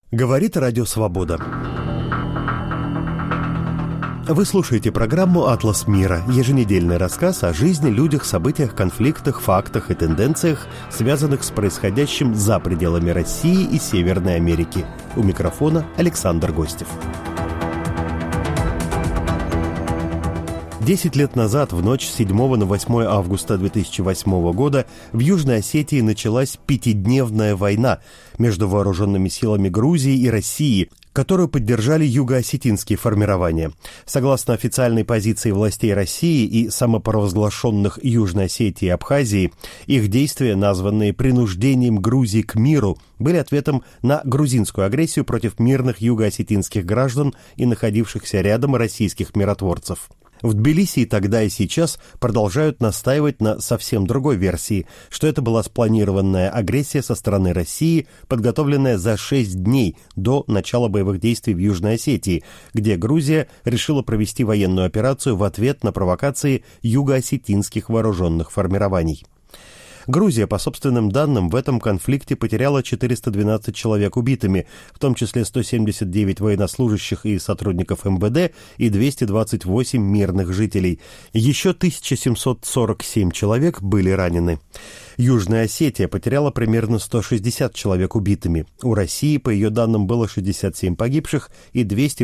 Говорит Радио Свобода. Вы слушаете программу «Атлас мира», еженедельный рассказ о жизни, людях, событиях, конфликтах, фактах и тенденциях, связанных с происходящим за пределами России и Северной Америки. У микрофона Александр Гостев. 10 лет назад, в ночь с 7 на 8 августа 2008 года, в Южной Осетии началась пятидневная война между вооруженными силами Грузии и России, которую поддержали юго-осетинские формирования. Согласно официальной позиции властей России и самопровозглашенных Южной Осетии и Абхазии, их действия, названные принуждением Грузии к миру, были ответом на грузинскую агрессию против мирных юго-осетинских граждан и находившихся рядом российских миротворцев. В Тбилиси и тогда, и сейчас продолжают настаивать на совсем другой версии, что это была спланированная агрессия со стороны России, подготовленная за 6 дней до начала боевых действий в Южной Осетии, где Грузия решила провести военную операцию в ответ на провокации юго-осетинских вооруженных формирований. Грузия, по собственным данным, в этом конфликте потеряла 412 человек убитыми, в том числе 179 военнослужащих и сотрудников МВД и 228 мирных жителей. Еще 1747 человек были ранены. Южная Осетия потеряла примерно 160 человек убитыми. У России, по ее данным, было 67 погибших и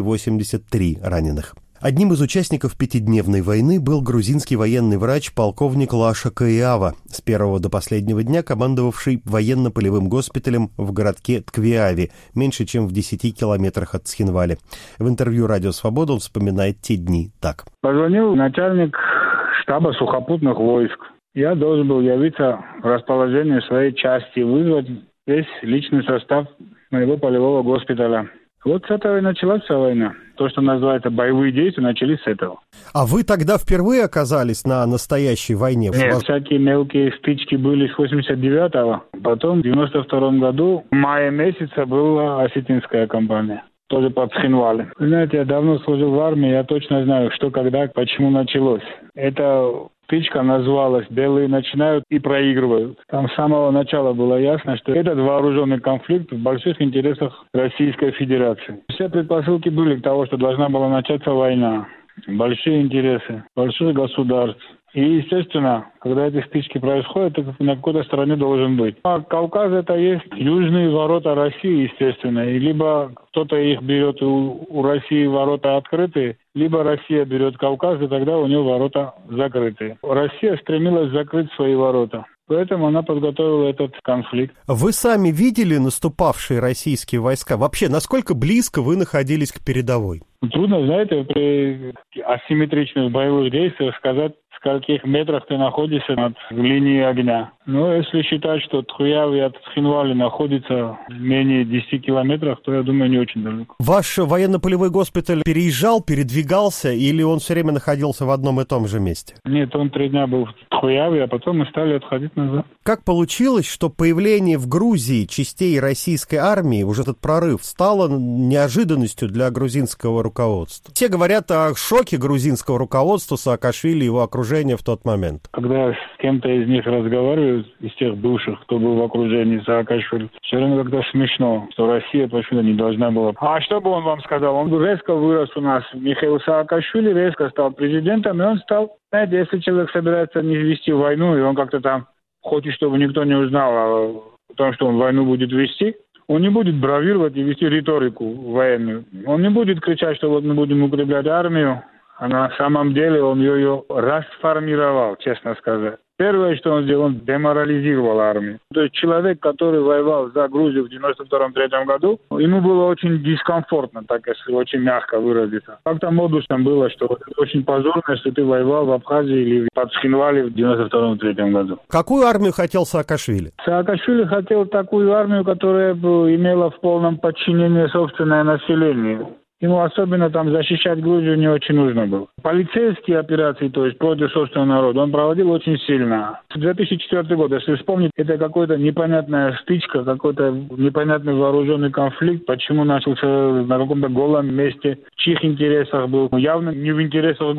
283 раненых. Одним из участников пятидневной войны был грузинский военный врач полковник Лаша Каиава, с первого до последнего дня командовавший военно-полевым госпиталем в городке Тквиави, меньше чем в 10 километрах от Цхинвали. В интервью «Радио Свобода» он вспоминает те дни так. Позвонил начальник штаба сухопутных войск. Я должен был явиться в расположение своей части, вызвать весь личный состав моего полевого госпиталя. Вот с этого и началась вся война. То, что называется боевые действия, начались с этого. А вы тогда впервые оказались на настоящей войне? Нет, всякие мелкие стычки были с 89-го. Потом в 92-м году, в мае месяце, была осетинская кампания. Тоже под Цхинвали. Вы знаете, я давно служил в армии, я точно знаю, что, когда, почему началось. Это стычка называлась «Белые начинают и проигрывают». Там с самого начала было ясно, что этот вооруженный конфликт в больших интересах Российской Федерации. Все предпосылки были к тому, что должна была начаться война. Большие интересы, больших государств. И, естественно, когда эти стычки происходят, ты на какой-то стороне должен быть. А Кавказ — это есть южные ворота России, естественно. И либо кто-то их берет, у России ворота открыты, либо Россия берет Кавказ, и тогда у нее ворота закрыты. Россия стремилась закрыть свои ворота. Поэтому она подготовила этот конфликт. Вы сами видели наступавшие российские войска? Вообще, насколько близко вы находились к передовой? Трудно, знаете, при асимметричных боевых действиях сказать, в скольких метрах ты находишься над линией огня. Но если считать, что Тквиави от Цхинвали находится менее 10 километров, то, я думаю, не очень далеко. Ваш военно-полевой госпиталь переезжал, передвигался, или он все время находился в одном и том же месте? Нет, он 3 дня был в Тквиави, а потом мы стали отходить назад. Как получилось, что появление в Грузии частей российской армии, уже этот прорыв, стало неожиданностью для грузинского руководства? Все говорят о шоке грузинского руководства, Саакашвили и его окружения в тот момент. Когда с кем-то из них разговариваю, из тех бывших, кто был в окружении Саакашвили, все равно как-то смешно, что Россия почему-то не должна была. А что бы он вам сказал? Он резко вырос у нас. Михаил Саакашвили резко стал президентом, и он стал, знаете, если человек собирается не вести войну, и он как-то там хочет, чтобы никто не узнал о том, что он войну будет вести, он не будет бравировать и вести риторику военную. Он не будет кричать, что вот мы будем укреплять армию, а на самом деле он ее расформировал, честно сказать. Первое, что он сделал, он деморализировал армию. То есть человек, который воевал за Грузию в 92-93 году, ему было очень дискомфортно, так если очень мягко выразиться. Как-то модусом было, что очень позорно, если ты воевал в Абхазии или под Цхинвали в 92-93 году. Какую армию хотел Саакашвили? Саакашвили хотел такую армию, которая бы имела в полном подчинении собственное население. Ему особенно там защищать Грузию не очень нужно было. Полицейские операции, то есть против собственного народа, он проводил очень сильно. 2004 год, если вспомнить, это какая-то непонятная стычка, какой-то непонятный вооруженный конфликт. Почему начался на каком-то голом месте, в чьих интересах был? Явно не в интересах Грузии.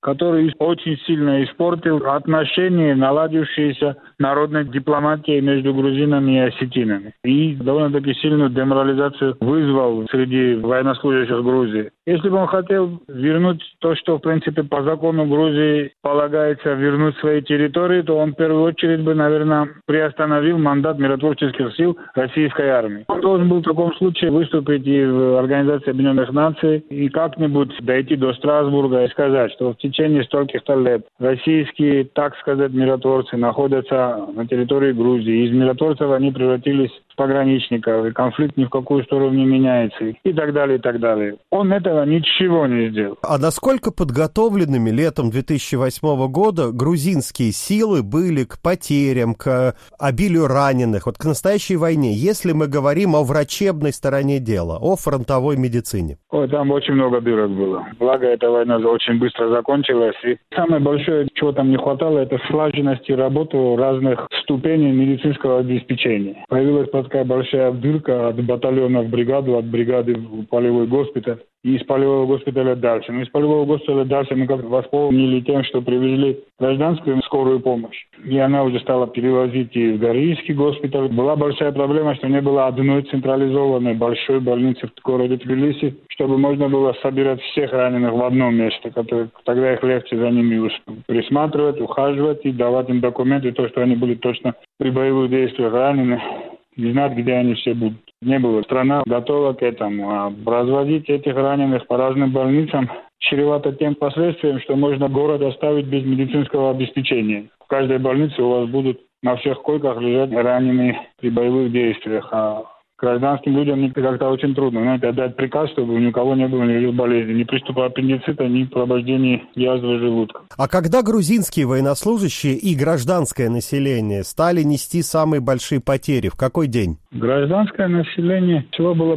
который очень сильно испортил отношения, наладившиеся народной дипломатией между грузинами и осетинами. И довольно-таки сильную деморализацию вызвал среди военнослужащих Грузии. Если бы он хотел вернуть то, что, в принципе, по закону Грузии полагается вернуть свои территории, то он в первую очередь бы, наверное, приостановил мандат миротворческих сил российской армии. Он должен был в таком случае выступить и в Организации Объединенных Наций, и как-нибудь дойти до Страсбурга и сказать, что в течение стольких-то лет российские, так сказать, миротворцы находятся на территории Грузии. Из миротворцев они превратились в пограничников, и конфликт ни в какую сторону не меняется, и так далее, и так далее. Он этого ничего не сделал. А насколько подготовленными летом 2008 года грузинские силы были к потерям, к обилию раненых, вот к настоящей войне, если мы говорим о врачебной стороне дела, о фронтовой медицине? Ой, там очень много дырок было. Благо, эта война очень быстро закончилась. И самое большое, чего там не хватало, это слаженности работы разных ступеней медицинского обеспечения. Появилась такая большая дырка от батальона в бригаду, от бригады в полевой госпиталь. И из полевого госпиталя дальше. Но из полевого госпиталя дальше мы как восполнили тем, что привезли гражданскую скорую помощь. И она уже стала перевозить и в Горийский госпиталь. Была большая проблема, что не было одной централизованной большой больницы в городе Тбилиси, чтобы можно было собирать всех раненых в одном месте, тогда их легче за ними присматривать, ухаживать и давать им документы, то, что они были точно при боевых действиях ранены, и знать, где они все будут. Не была страна готова к этому. А разводить этих раненых по разным больницам чревато тем последствием, что можно город оставить без медицинского обеспечения. В каждой больнице у вас будут на всех койках лежать раненые при боевых действиях. А гражданским людям как-то очень трудно, знаете, отдать приказ, чтобы ни у кого не было никаких болезней, ни приступа аппендицита, ни пробуждения язвы желудка. А когда грузинские военнослужащие и гражданское население стали нести самые большие потери? В какой день? Гражданское население, всего было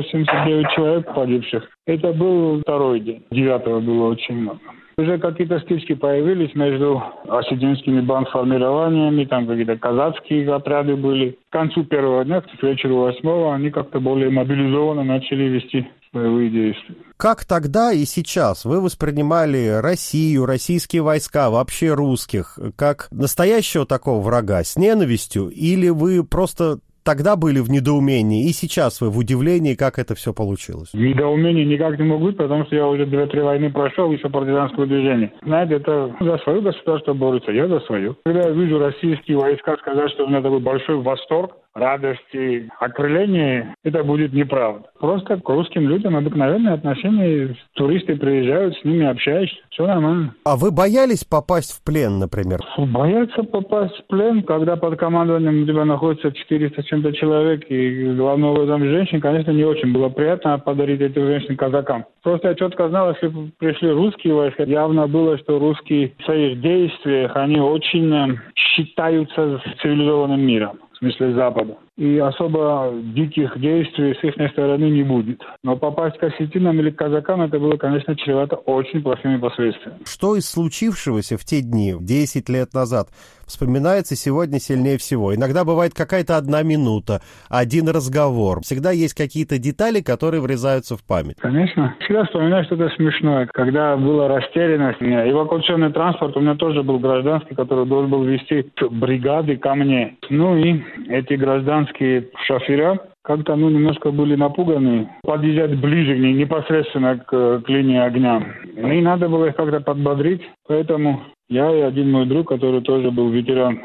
179 человек погибших. Это был второй день. 9-го было очень много. Уже какие-то стычки появились между осетинскими бандформированиями, там какие-то казацкие отряды были. К концу первого дня, к вечеру 8-го, они как-то более мобилизованно начали вести боевые действия. Как тогда и сейчас вы воспринимали Россию, российские войска, вообще русских, как настоящего такого врага с ненавистью, или вы просто тогда были в недоумении, и сейчас вы в удивлении, как это все получилось? Недоумение никак не мог быть, потому что я уже 2-3 войны прошел, еще партизанское движение. Знаете, это за свое государство борется, я за свое. Когда я вижу российские войска сказать, что у меня такой большой восторг, радость и окрыление, это будет неправда. Просто к русским людям обыкновенное отношение. Туристы приезжают, с ними общаешься, все нормально. А вы боялись попасть в плен, например? Бояться попасть в плен, когда под командованием у тебя находится 400 с чем-то человек, и главное в этом женщин, конечно, не очень было приятно подарить этих женщин казакам. Просто я четко знал, если пришли русские войска, явно было, что русские в своих действиях, они очень считаются цивилизованным миром. В смысле Запада. И особо диких действий с их стороны не будет. Но попасть к осетинам или к казакам, это было, конечно, чревато очень плохими последствиями. Что из случившегося в те дни, 10 лет назад, вспоминается сегодня сильнее всего? Иногда бывает какая-то одна минута, один разговор. Всегда есть какие-то детали, которые врезаются в память. Конечно. Всегда вспоминаю что-то смешное. Когда была растерянность, эвакуационный транспорт у меня тоже был гражданский, который должен был везти бригады ко мне. Ну и эти гражданские шофера как-то немножко были напуганы подъезжать ближе непосредственно к линии огня. И надо было их как-то подбодрить. Поэтому я и один мой друг, который тоже был ветеран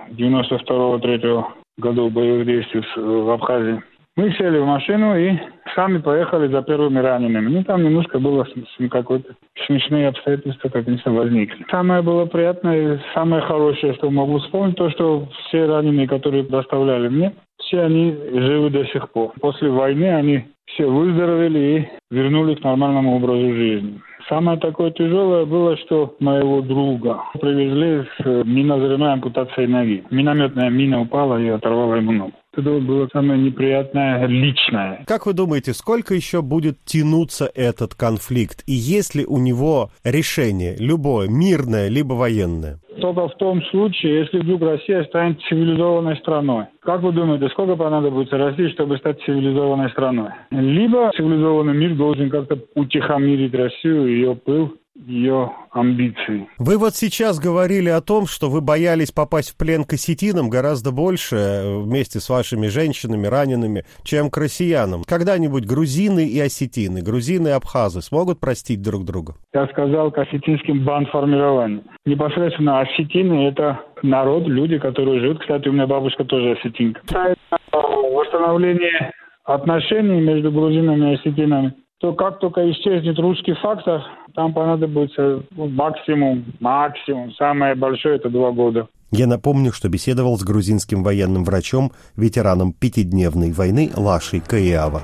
92-3 годов боевых действий в Абхазии, мы сели в машину и сами поехали за первыми ранеными. Там немножко было какое-то смешные обстоятельства, конечно, возникли. Самое было приятное, самое хорошее, что могу вспомнить, то, что все раненые, которые доставляли мне, все они живы до сих пор. После войны они все выздоровели и вернулись к нормальному образу жизни. Самое такое тяжелое было, что моего друга привезли с минозрывной ампутацией ноги. Минометная мина упала и оторвала ему ногу. Это было самое неприятное личное. Как вы думаете, сколько еще будет тянуться этот конфликт? И есть ли у него решение, любое, мирное, либо военное? Только в том случае, если вдруг Россия станет цивилизованной страной. Как вы думаете, сколько понадобится России, чтобы стать цивилизованной страной? Либо цивилизованный мир должен как-то утихомирить Россию, ее пыл, ее амбиции. Вы вот сейчас говорили о том, что вы боялись попасть в плен к осетинам гораздо больше вместе с вашими женщинами, ранеными, чем к россиянам. Когда-нибудь грузины и осетины, грузины и абхазы смогут простить друг друга? Я сказал к осетинским бандформированиям. Непосредственно осетины – это народ, люди, которые живут. Кстати, у меня бабушка тоже осетинка. Восстановление отношений между грузинами и осетинами, то как только исчезнет русский фактор, там понадобится максимум, самое большое – это 2 года. Я напомню, что беседовал с грузинским военным врачом, ветераном пятидневной войны Лашей Каиава.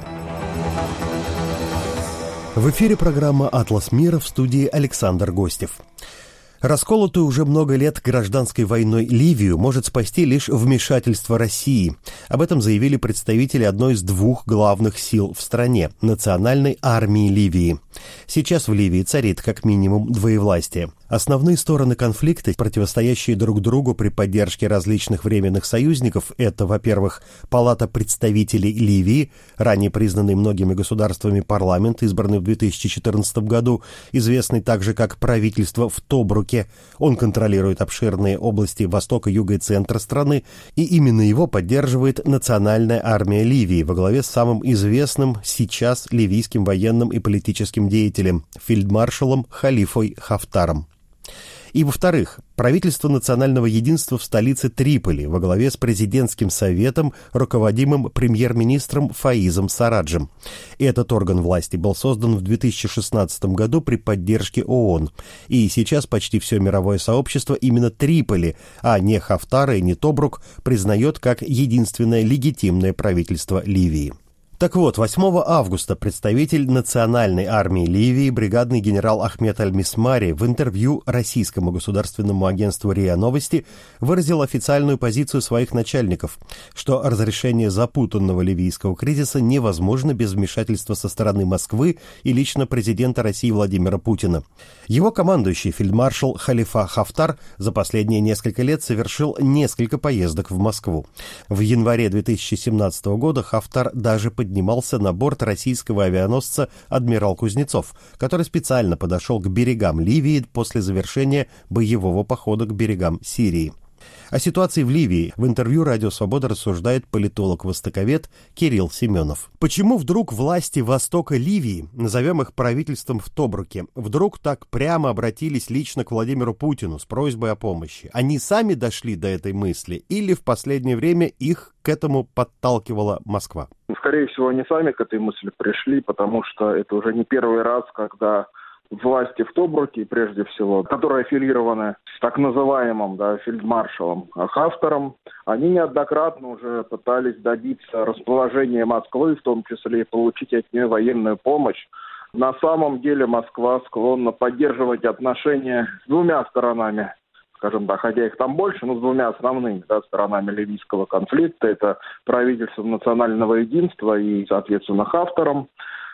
В эфире программа «Атлас мира», в студии Александр Гостев. Расколотую уже много лет гражданской войной Ливию может спасти лишь вмешательство России. Об этом заявили представители одной из 2 главных сил в стране – Национальной армии Ливии. Сейчас в Ливии царит как минимум двоевластие. Основные стороны конфликта, противостоящие друг другу при поддержке различных временных союзников, это, во-первых, Палата представителей Ливии, ранее признанный многими государствами парламент, избранный в 2014 году, известный также как правительство в Тобруке. Он контролирует обширные области востока, юга и центра страны, и именно его поддерживает Национальная армия Ливии во главе с самым известным сейчас ливийским военным и политическим деятелем, фельдмаршалом Халифой Хафтаром. И, во-вторых, правительство национального единства в столице Триполи во главе с президентским советом, руководимым премьер-министром Фаизом Сараджем. Этот орган власти был создан в 2016 году при поддержке ООН. И сейчас почти все мировое сообщество именно Триполи, а не Хафтара и не Тобрук, признает как единственное легитимное правительство Ливии. Так вот, 8 августа представитель Национальной армии Ливии, бригадный генерал Ахмед Аль-Мисмари, в интервью российскому государственному агентству РИА Новости выразил официальную позицию своих начальников, что разрешение запутанного ливийского кризиса невозможно без вмешательства со стороны Москвы и лично президента России Владимира Путина. Его командующий фельдмаршал Халифа Хафтар за последние несколько лет совершил несколько поездок в Москву. В январе 2017 года Хафтар даже поднимался на борт российского авианосца «Адмирал Кузнецов», который специально подошел к берегам Ливии после завершения боевого похода к берегам Сирии. О ситуации в Ливии в интервью «Радио Свобода» рассуждает политолог-востоковед Кирилл Семенов. Почему вдруг власти востока Ливии, назовем их правительством в Тобруке, вдруг так прямо обратились лично к Владимиру Путину с просьбой о помощи? Они сами дошли до этой мысли или в последнее время их к этому подталкивала Москва? Скорее всего, они сами к этой мысли пришли, потому что это уже не первый раз, когда власти в Тобруке, прежде всего, которые аффилированы с так называемым фельдмаршалом Хафтаром, они неоднократно уже пытались добиться расположения Москвы, в том числе и получить от нее военную помощь. На самом деле Москва склонна поддерживать отношения с 2 сторонами, скажем так, хотя их там больше, но с 2 основными сторонами ливийского конфликта. Это правительством национального единства и, соответственно, Хафтаром.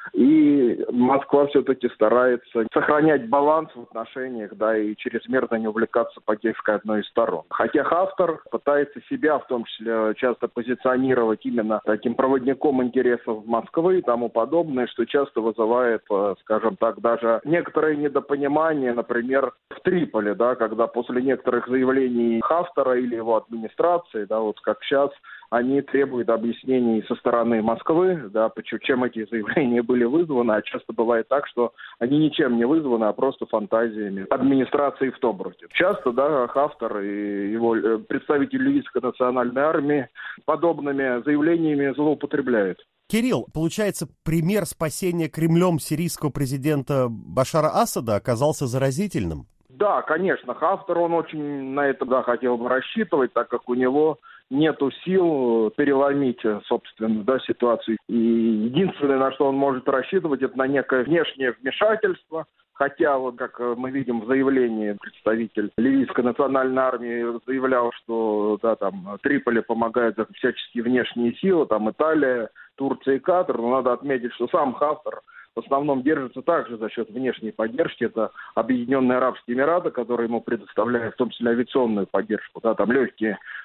И Москва все-таки старается сохранять баланс в отношениях, и чрезмерно не увлекаться поддержкой одной из сторон. Хотя Хафтар пытается себя, в том числе, часто позиционировать именно таким проводником интересов Москвы и тому подобное, что часто вызывает, скажем так, даже некоторое недопонимание, например, в Триполи, когда после некоторых заявлений Хафтара или его администрации, вот как сейчас, они требуют объяснений со стороны Москвы, чем эти заявления были вызваны, а часто бывает так, что они ничем не вызваны, а просто фантазиями администрации в Тобруке. Часто, Хафтар и его представитель ливийской национальной армии подобными заявлениями злоупотребляют. Кирилл, получается, пример спасения Кремлем сирийского президента Башара Асада оказался заразительным? Да, конечно, Хафтар, он очень на это хотел бы рассчитывать, так как у него нету сил переломить, собственно, ситуацию. И единственное, на что он может рассчитывать, это на некое внешнее вмешательство. Хотя, как мы видим в заявлении, представитель ливийской национальной армии заявлял, что Триполи помогают всяческие внешние силы, Италия, Турция и Катар. Но надо отметить, что сам Хафтар в основном держится также за счет внешней поддержки. Это Объединенные Арабские Эмираты, которые ему предоставляют в том числе авиационную поддержку. Легкие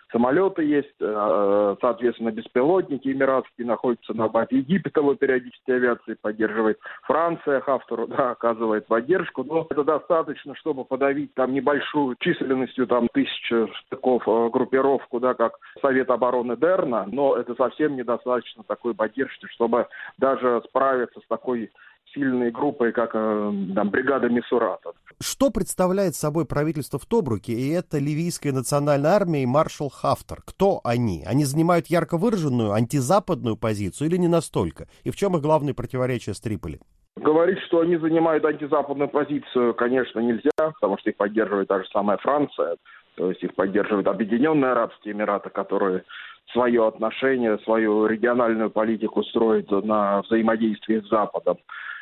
самолеты есть, соответственно, беспилотники эмиратские находятся на базе. Египет его периодически авиации поддерживает. Франция Хафтару, да, оказывает поддержку. Но это достаточно, чтобы подавить там небольшую численностью, там, 1000 штыков группировку, да, как Совет обороны Дерна. Но это совсем недостаточно такой поддержки, чтобы даже справиться с такой сильной группой, как там, бригада Мисурата. Что представляет собой правительство в Тобруке, и это ливийская национальная армия и маршал Хафтар? Кто они? Они занимают ярко выраженную антизападную позицию или не настолько? И в чем их главные противоречия с Триполи? Говорить, что они занимают антизападную позицию, конечно, нельзя, потому что их поддерживает та же самая Франция, то есть их поддерживают Объединенные Арабские Эмираты, которые свое отношение, свою региональную политику строят на взаимодействии с Западом.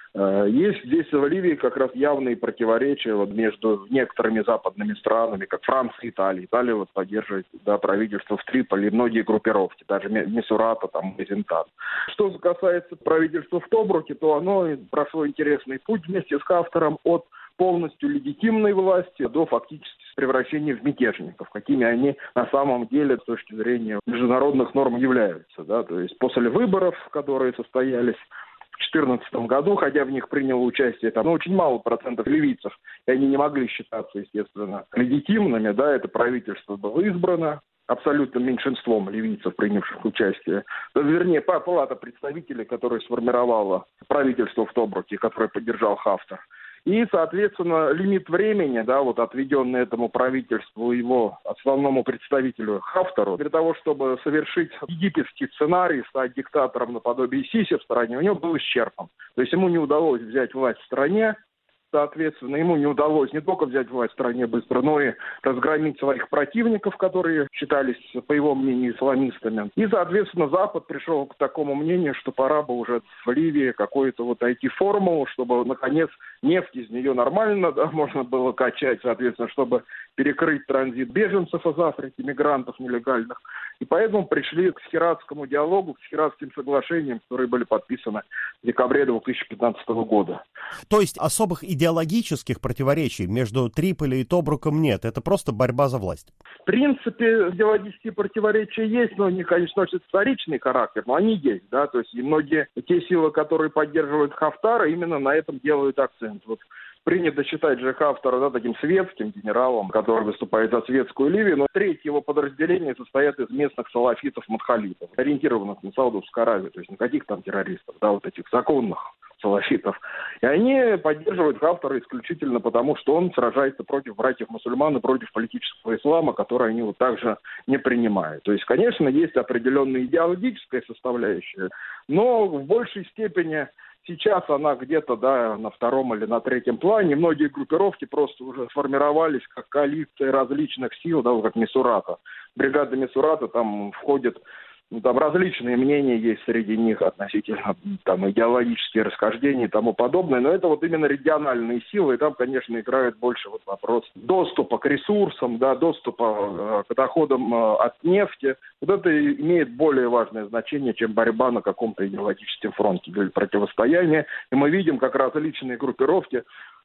Есть здесь в Ливии как раз явные противоречия вот между некоторыми западными странами, как Франция и Италия. Италия вот поддерживает, да, правительство в Триполи, многие группировки, даже Мисурата, там, Мезентан. Что касается правительства в Тобруке, то оно прошло интересный путь вместе с Хафтаром от полностью легитимной власти до фактически превращения в мятежников, какими они на самом деле с точки зрения международных норм являются. Да? То есть после выборов, которые состоялись в 2014 году, хотя в них приняло участие там, очень мало процентов ливийцев, и они не могли считаться, естественно, легитимными, да, это правительство было избрано абсолютным меньшинством ливийцев, принявших участие. Вернее, палата представителей, которая сформировала правительство в Тобруке, которое поддержал Хафтар. И, соответственно, лимит времени, да, вот отведенный этому правительству, его основному представителю Хафтару, для того, чтобы совершить египетский сценарий, стать диктатором наподобие Сиси в стране, у него был исчерпан. То есть ему не удалось взять власть в стране, соответственно, ему не удалось не только взять власть в стране быстро, но и разгромить своих противников, которые считались, по его мнению, исламистами. И, соответственно, Запад пришел к такому мнению, что пора бы уже в Ливии какую-то вот найти формулу, чтобы, наконец, нефть из нее нормально, да, можно было качать, соответственно, чтобы перекрыть транзит беженцев из Африки, мигрантов нелегальных. И поэтому пришли к Схиратскому диалогу, к Схиратским соглашениям, которые были подписаны в декабре 2015 года. То есть особых идеологических противоречий между Триполи и Тобруком нет, это просто борьба за власть? В принципе, идеологические противоречия есть, но они, конечно, носят вторичный характер, но они есть, да, то есть и многие те силы, которые поддерживают Хафтара, именно на этом делают акцент. Вот принято считать же Хафтара, да, таким светским генералом, который выступает за светскую Ливию, но треть его подразделения состоят из местных салафитов-мадхалитов, ориентированных на Саудовскую Аравию, то есть никаких там террористов, да, вот этих законных салафитов. И они поддерживают Хафтара исключительно потому, что он сражается против братьев-мусульман и против политического ислама, который они вот также не принимают. То есть, конечно, есть определенная идеологическая составляющая, но в большей степени сейчас она где-то, да, на втором или на третьем плане. Многие группировки просто уже сформировались как коалиции различных сил, да, вот как Мисурата. Бригада Мисурата, там входит, ну, там различные мнения есть среди них относительно там идеологические расхождения и тому подобное, но это вот именно региональные силы, и там, конечно, играет больше вот вопрос доступа к ресурсам, да, доступа к доходам от нефти. Вот это имеет более важное значение, чем борьба на каком-то идеологическом фронте или противостояние. И мы видим, как различные группировки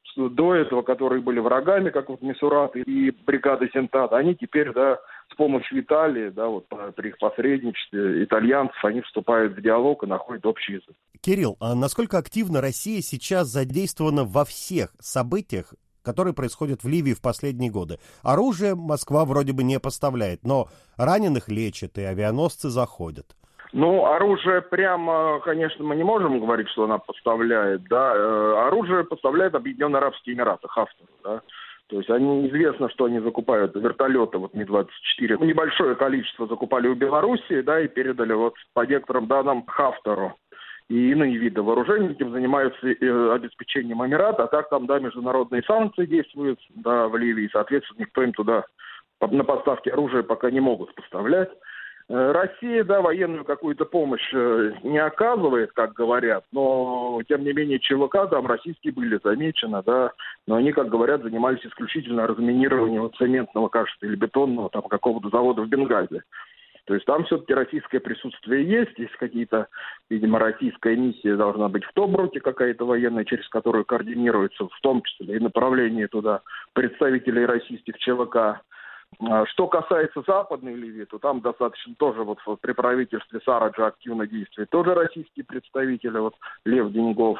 до этого, которые были врагами, как вот Мисурат и бригада Сентат, они теперь, да, с помощью Италии, да, вот при их посредничестве итальянцев, они вступают в диалог и находят общий язык. Кирилл, а насколько активно Россия сейчас задействована во всех событиях, которые происходят в Ливии в последние годы? Оружие Москва вроде бы не поставляет, но раненых лечат и авианосцы заходят. Ну, оружие прямо, конечно, мы не можем говорить, что она поставляет, да. Оружие поставляет Объединенные Арабские Эмираты, Хафтару, да. То есть они, известно, что они закупают вертолеты, вот Ми-24. Небольшое количество закупали у Белоруссии, да, и передали вот по некоторым данным Хафтару. И иные виды вооружений этим занимаются обеспечением Эмирата, а так там, да, международные санкции действуют, да, в Ливии, соответственно, никто им туда на поставки оружия пока не могут поставлять. Россия, да, военную какую-то помощь не оказывает, как говорят, но, тем не менее, ЧВК там российские были замечены, да, но они, как говорят, занимались исключительно разминированием цементного, кажется, или бетонного там какого-то завода в Бенгази. То есть там все-таки российское присутствие есть какие-то, видимо, российская миссия должна быть в Тобруке какая-то военная, через которую координируется в том числе и направление туда представителей российских ЧВК. Что касается Западной Ливии, то там достаточно тоже вот при правительстве Сараджа активно действует тоже российские представители, вот Лев Деньгов,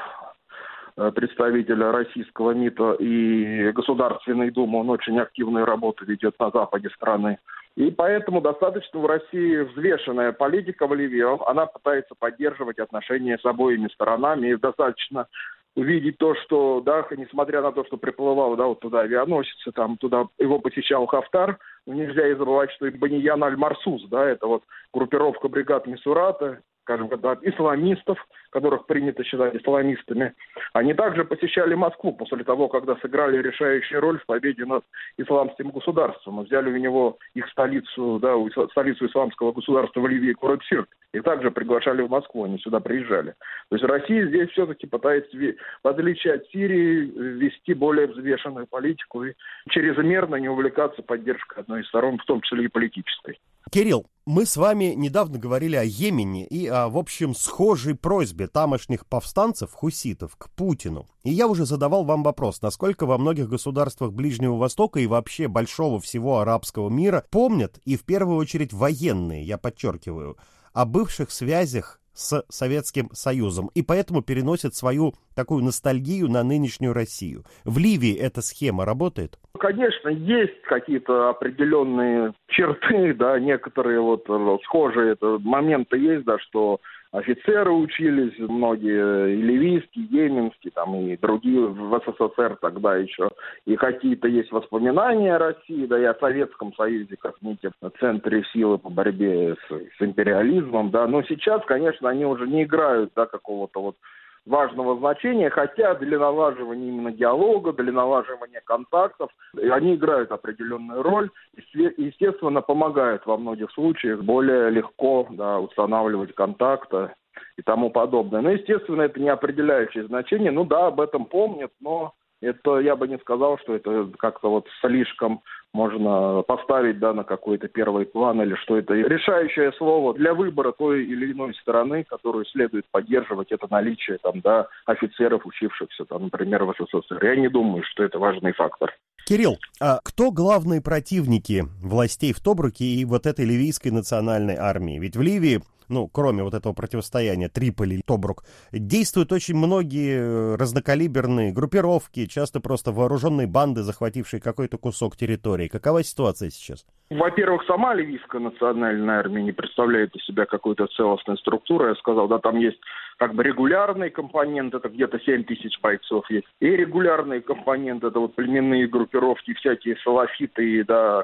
представитель российского МИДа и Государственной Думы, он очень активную работу ведет на западе страны. И поэтому достаточно в России взвешенная политика в Ливии, она пытается поддерживать отношения с обоими сторонами, и достаточно увидеть то, что, да, несмотря на то, что приплывал, да, вот туда авианосец, там, туда его посещал Хафтар, нельзя и забывать, что и Баниян аль-Марсус, да, это вот группировка бригад Мисурата, скажем, когда исламистов, которых принято считать исламистами, они также посещали Москву после того, когда сыграли решающую роль в победе над исламским государством. Взяли у него их столицу, да, столицу исламского государства в Ливии, Курабсир. Их также приглашали в Москву, они сюда приезжали. То есть Россия здесь все-таки пытается, в отличие от Сирии, вести более взвешенную политику и чрезмерно не увлекаться поддержкой одной из сторон, в том числе и политической. Кирилл, мы с вами недавно говорили о Йемене и о, в общем, схожей просьбе тамошних повстанцев, хуситов, к Путину. И я уже задавал вам вопрос, насколько во многих государствах Ближнего Востока и вообще большого всего арабского мира помнят, и в первую очередь военные, я подчеркиваю, о бывших связях с Советским Союзом, и поэтому переносят свою такую ностальгию на нынешнюю Россию. В Ливии эта схема работает? Конечно, есть какие-то определенные черты, да, некоторые вот схожие моменты есть, да, что офицеры учились, многие и ливийские, и йеменские, там, и другие в СССР тогда еще. И какие-то есть воспоминания о России, да, и о Советском Союзе, как некие центре силы по борьбе с империализмом, да. Но сейчас, конечно, они уже не играют, да, какого-то вот важного значения, хотя для налаживания именно диалога, для налаживания контактов, они играют определенную роль и, естественно, помогают во многих случаях более легко, да, устанавливать контакты и тому подобное. Но, естественно, это не определяющее значение. Ну да, об этом помнят, но это я бы не сказал, что это как-то вот слишком можно поставить, да, на какой-то первый план, или что это решающее слово для выбора той или иной стороны, которую следует поддерживать, это наличие там, да, офицеров, учившихся, там, например, в СССР. Я не думаю, что это важный фактор. Кирилл, а кто главные противники властей в Тобруке и вот этой ливийской национальной армии? Ведь в Ливии, ну, кроме вот этого противостояния Триполи, Тобрук, действуют очень многие разнокалиберные группировки, часто просто вооруженные банды, захватившие какой-то кусок территории. Какова ситуация сейчас? Во-первых, сама ливийская национальная армия не представляет из себя какую-то целостную структуру. Я сказал, да, там есть как бы регулярный компонент, это где-то 7 тысяч бойцов есть. И регулярный компонент, это вот племенные группировки, всякие салафиты, да,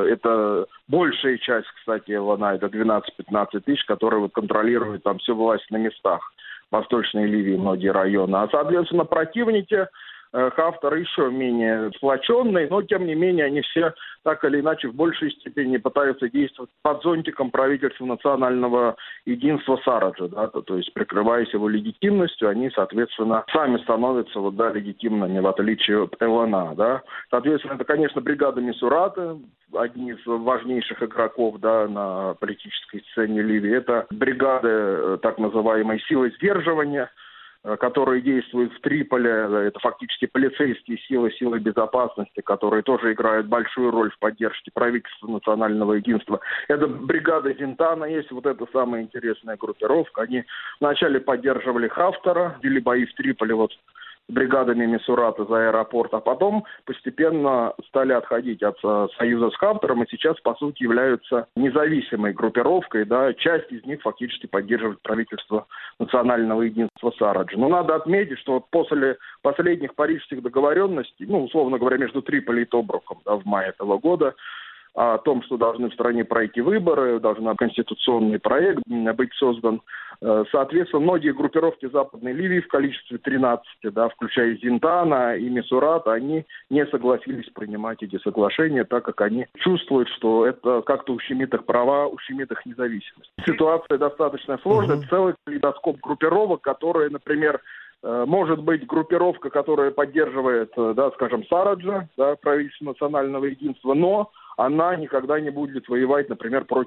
это большая часть, кстати, она, это 12-15 тысяч, которые вот контролируют там всю власть на местах. В Восточной Ливии многие районы. А, соответственно, противники Хафтара еще менее сплоченные, но, тем не менее, они все так или иначе в большей степени пытаются действовать под зонтиком правительства национального единства Сараджа, да, то есть, прикрываясь его легитимностью, они, соответственно, сами становятся, вот, да, легитимными, в отличие от ЛНА, да. Соответственно, это, конечно, бригада Мисурата, одни из важнейших игроков, да, на политической сцене Ливии. Это бригады так называемой силы сдерживания, которые действуют в Триполи, это фактически полицейские силы, силы безопасности, которые тоже играют большую роль в поддержке правительства национального единства. Это бригада Зинтана есть, вот это самая интересная группировка. Они вначале поддерживали Хафтара, вели бои в Триполи вот бригадами Мисурата за аэропорт, а потом постепенно стали отходить от союза с Хафтаром и сейчас, по сути, являются независимой группировкой, да, часть из них фактически поддерживает правительство национального единства Сараджа. Но надо отметить, что вот после последних парижских договоренностей, ну, условно говоря, между Триполи и Тобруком, да, в мае этого года, о том, что должны в стране пройти выборы, должен конституционный проект быть создан. Соответственно, многие группировки Западной Ливии в количестве 13, да, включая Зинтана и Мисурата, они не согласились принимать эти соглашения, так как они чувствуют, что это как-то ущемит их права, ущемит их независимость. Ситуация достаточно сложная. Это целый калейдоскоп группировок, которые, например, может быть группировка, которая поддерживает, да, скажем, Сараджа, да, правительство национального единства, но она никогда не будет воевать, например, против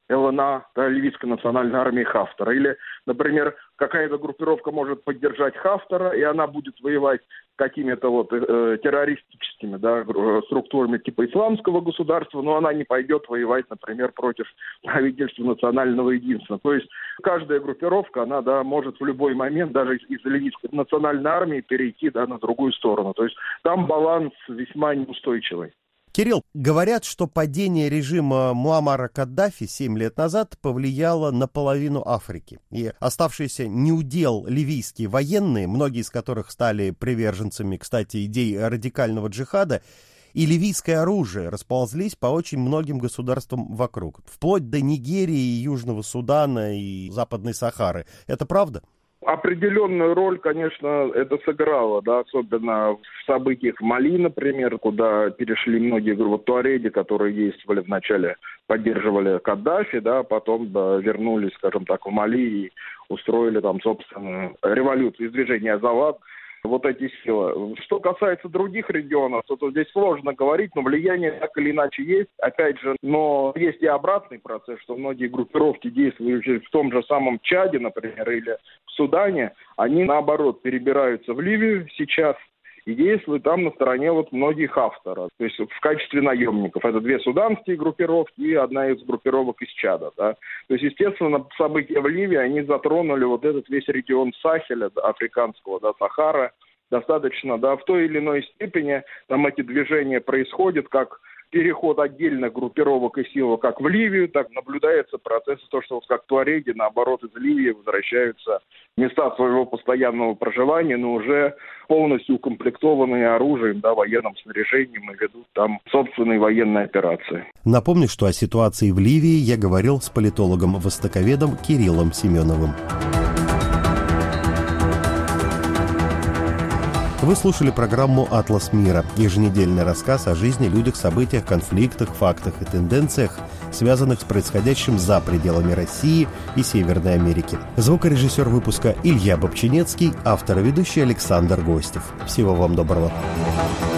ЛНА, да, ливийской национальной армии Хафтара. Или, например, какая-то группировка может поддержать Хафтара, и она будет воевать с какими-то вот террористическими, да, структурами типа исламского государства, но она не пойдет воевать, например, против правительства национального единства. То есть каждая группировка, она, да, может в любой момент даже из ливийской национальной армии перейти, да, на другую сторону. То есть там баланс весьма неустойчивый. Кирилл, говорят, что падение режима Муаммара Каддафи 7 лет назад повлияло на половину Африки. И оставшиеся неудел ливийские военные, многие из которых стали приверженцами, кстати, идей радикального джихада, и ливийское оружие расползлись по очень многим государствам вокруг, вплоть до Нигерии, Южного Судана и Западной Сахары. Это правда? Определенную роль, конечно, это сыграло, да, особенно в событиях в Мали, например, куда перешли многие группы туареги, которые действовали вначале, поддерживали Каддафи, да, потом вернулись, скажем так, в Мали и устроили там собственную революцию из движения Азавад. Вот эти силы. Что касается других регионов, то здесь сложно говорить, но влияние так или иначе есть. Опять же, но есть и обратный процесс, что многие группировки, действующие в том же самом Чаде, например, или в Судане, они, наоборот, перебираются в Ливию сейчас и действуют там на стороне вот многих Хафтара, то есть в качестве наемников. Это 2 суданские группировки и одна из группировок из Чада. Да. То есть, естественно, события в Ливии, они затронули вот этот весь регион Сахеля, африканского, да, Сахара, достаточно, да, в той или иной степени там эти движения происходят, как переход отдельных группировок и сил как в Ливию, так наблюдается процесс, то, что вот как туареги, наоборот, из Ливии возвращаются в места своего постоянного проживания, но уже полностью укомплектованные оружием, да, военным снаряжением и ведут там собственные военные операции. Напомню, что о ситуации в Ливии я говорил с политологом-востоковедом Кириллом Семеновым. Вы слушали программу «Атлас мира» – еженедельный рассказ о жизни, людях, событиях, конфликтах, фактах и тенденциях, связанных с происходящим за пределами России и Северной Америки. Звукорежиссер выпуска Илья Бобчинецкий, автор и ведущий Александр Гостев. Всего вам доброго.